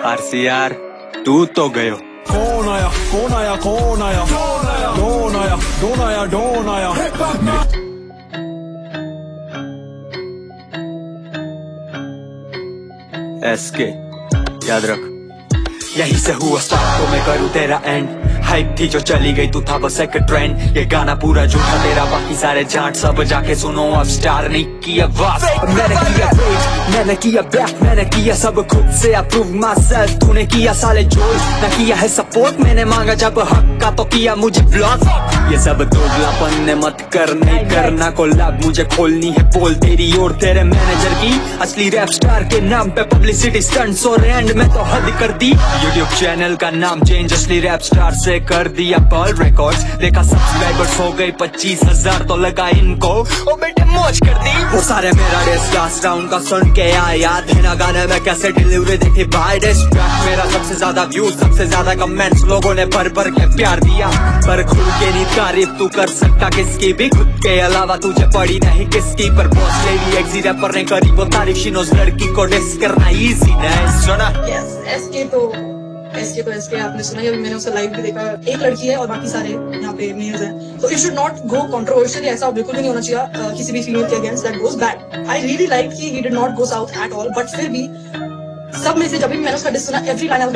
RCR तू तो गयो। कौन आया कौन आया कौन आया डोन आया डोन आया डोन आया। एसके याद रख, यहीं से हुआ स्टार्ट तो मैं करूँ तेरा एंड। हाइप थी जो चली गई, तू था बस एक ट्रेंड। ये गाना पूरा झूठा तेरा, बाकी सारे झांट सब जाके सुनो। अब स्टार नहीं किया वास, मैंने किया वेट, मैंने किया बैक, मैंने किया सब खुद से अप्रूव माई सेल्फ। तूने किया साले जोश, ना किया है सपोर्ट। मैंने मांगा जब हक का तो किया मुझे ब्लॉक। ये सब दोगलापन ने मत कर, नहीं करना कोलैब, मुझे खोलनी है पोल तेरी और तेरे मैनेजर की। असली रैप स्टार के नाम पे पब्लिसिटी स्टंट्स और एंड में तो हद कर दी। यूट्यूब चैनल का नाम चेंज असली रैप स्टार से कर दिया पर्ल रिकॉर्ड्स। देखा सब्सक्राइबर्स हो गए 25,000 तो लगा इनको, ओ बेटे मौज कर दी। वो सारे मेरा रेस लास्ट राउंड का सुन के आया, याद है ना गाने में कैसे डिलीवरी देखी बाय डिस ट्रैक। मेरा सबसे ज्यादा व्यूज, सबसे ज्यादा कमेंट्स, लोगों ने भर भर के प्यार दिया। पर खुल के नहीं तारीफ तू कर सकता किसकी भी, खुद के अलावा तुझे पड़ी नहीं किसकी। पर बॉस लेडी एक्सी रैपर ने करी वो तारीफ, शिनोज लड़की को डिस करना इजी नहीं। सुना एसके आपने सुना, अभी मैंने उसका लाइव भी देखा। एक लड़की है और बाकी सारे यहाँ पे मेल्स हैं, तो it should not go controversial. ऐसा बिल्कुल भी नहीं होना चाहिए किसी भी फीमेल के against, that goes bad. I really like कि he did not go south at all, but फिर भी सब में से जब भी मैंने उसका डिस सुना, एवरी लाइन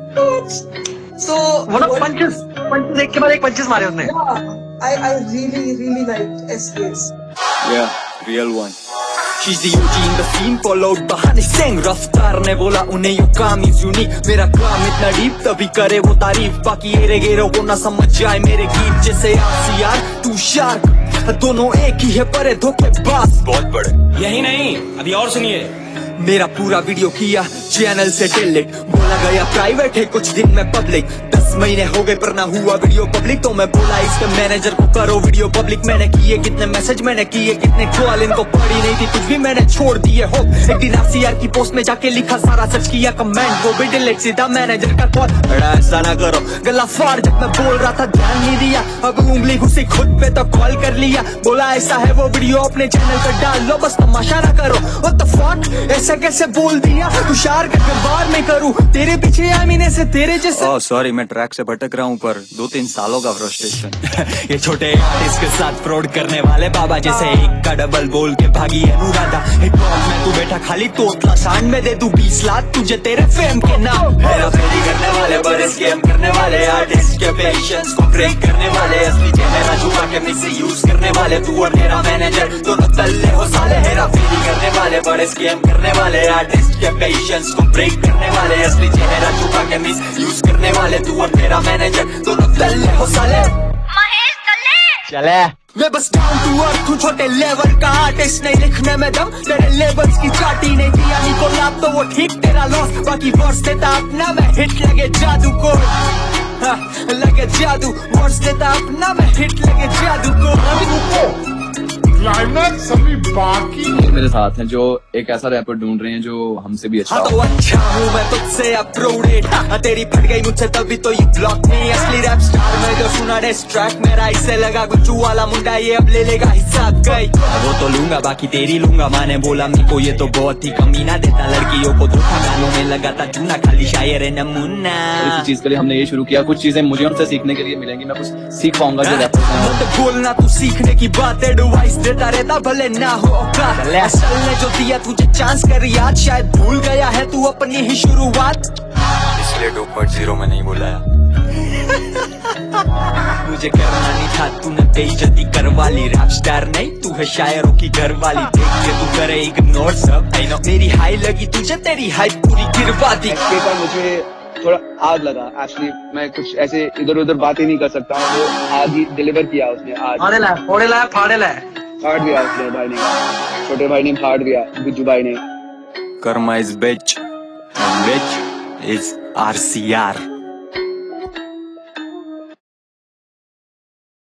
सो पंचेस एक के बाद एक पंचेस मारे उसने। I really liked SK's. Yeah, real one. She's the OG in the scene, followed by Honey Singh. रफ्तार ने बोला उन्हें यो काम is unique, मेरा काम इतना डीप तभी करे वो तारीफ। बाकी एरे गेरो वो ना समझ जाए मेरे गीत, जैसे आरसीआर तू शार्क, दोनों एक ही है पर धोखेबाज बहुत बड़े। यही नहीं, अभी और सुनिए। मेरा पूरा वीडियो किया चैनल से डिलीट, बोला गया प्राइवेट है कुछ दिन में पब्लिक। 10 महीने हो गए पर ना हुआ वीडियो पब्लिक, तो मैं बोला इसके मैनेजर को करो वीडियो पब्लिक। मैंने किए कितने मैसेज, मैंने किए कितने कॉल, इनको पड़ी नहीं थी कुछ भी मैंने छोड़ दिए हो। एक दिन आरसीआर की पोस्ट में जाके लिखा सारा सच, किया कमेंट वो भी डिलीट, सीधा मैनेजर का कॉल। ऐसा ना करो, गला फाड़ जब मैं बोल रहा था ध्यान नहीं दिया। अब उंगली घुसी खुद पे तो कॉल कर लिया, बोला ऐसा है वो वीडियो अपने चैनल पर डाल लो, बस तमाशा ना करो। What the fuck, ऐसा कैसे बोल दिया? तुषार के बार में करूं तेरे पीछे, आमीने से तेरे जैसे। ओह सॉरी, मैं ट्रैक से भटक रहा हूँ, पर 2-3 सालों का फ्रस्ट्रेशन। ये छोटे आर्टिस्ट के साथ फ्रॉड करने वाले बाबा जैसे एक का डबल बोल के भागी अनुराधा। हिप हॉप में तू बैठा खाली तोतला, सांड में दे दूं 20 लाख तुझे तेरे फेम के नाम। हेरा फेरी करने वाले, बड़े स्कैम करने वाले, आर्टिस्ट के पेशेंस को ब्रेक करने वाले, असली चेहरा छुपा के मिस यूज करने वाले। तू और तेरा मैनेजर दोनों तल्ले हो साले। हेरा फेरी करने वाले, बड़े स्कैम करने वाले, आर्टिस्ट के पेशेंस को ब्रेक करने वाले, असली चेहरा छुपा के मिस यूज करने वाले। तू और तेरा मैनेजर दोनों तल्ले हो साले। महेश चले मैं बस डाउन टू अर्थ हूँ, छोटे लेवल का आर्टिस्ट, नहीं लिखने में दम, तेरे लेबल्स की चाटी नहीं दिया नहीं को लाभ तो वो ठीक तेरा लॉस। बाकी वर्स देता अपना मैं हिट, लगे जादू को लगे जादू, वर्स देता अपना मैं हिट, लगे जादू को। क्लाइमैक्स अभी बाकी मेरे साथ हैं जो एक ऐसा रैपर ढूंढ रहे हैं जो हमसे भी अच्छा। हाँ तो अच्छा हूँ मैं तुझसे अपलोडेड, तेरी फट गई मुझसे तभी तो यू ब्लॉक मी। असली रैप स्टार में जो सुना डिस ट्रैक मेरा, इससे लगा गुच्चू वाला मुंडा ये अब ले लेगा हिसाब गई। वो तो लूंगा बाकी तेरी लूंगा, माने बोला मेरे को ये तो बहुत ही कमीना देता लड़कियों को धोखा, गालों में लगाता चूना, खाली शायर है नमूना। इस चीज के लिए हमने ये शुरू किया, कुछ चीजें मुझे उनसे सीखने के लिए मिलेंगी, मैं कुछ सीख पाऊंगा जो रैपर। बोलना तू सीखने की बात, एडवाइस देता रहता भले ना हो औकात। असल ने जो दिया तुझे चांस कर याद, शायद भूल गया है तू अपनी ही शुरुआत, इसलिए 2.0 में नहीं बुलाया। मुझे करना नहीं था, तूने बेइज्जती करवा ली। रैप स्टार नहीं तू है शायरों की घरवाली, देख के तू करे इग्नोर सब। आई नो मेरी हाई लगी तुझे, तेरी हाई पूरी गिरवा दी। मुझे थोड़ा आग लगा एक्चुअली, मैं कुछ ऐसे इधर उधर बात ही नहीं कर सकता हूँ। वो आग ही डिलीवर किया उसने, आज फाड़ दिया उसने भाई ने, छोटे भाई ने फाड़ दिया, बिज्जू भाई ने। Karma is bitch and bitch is RCR.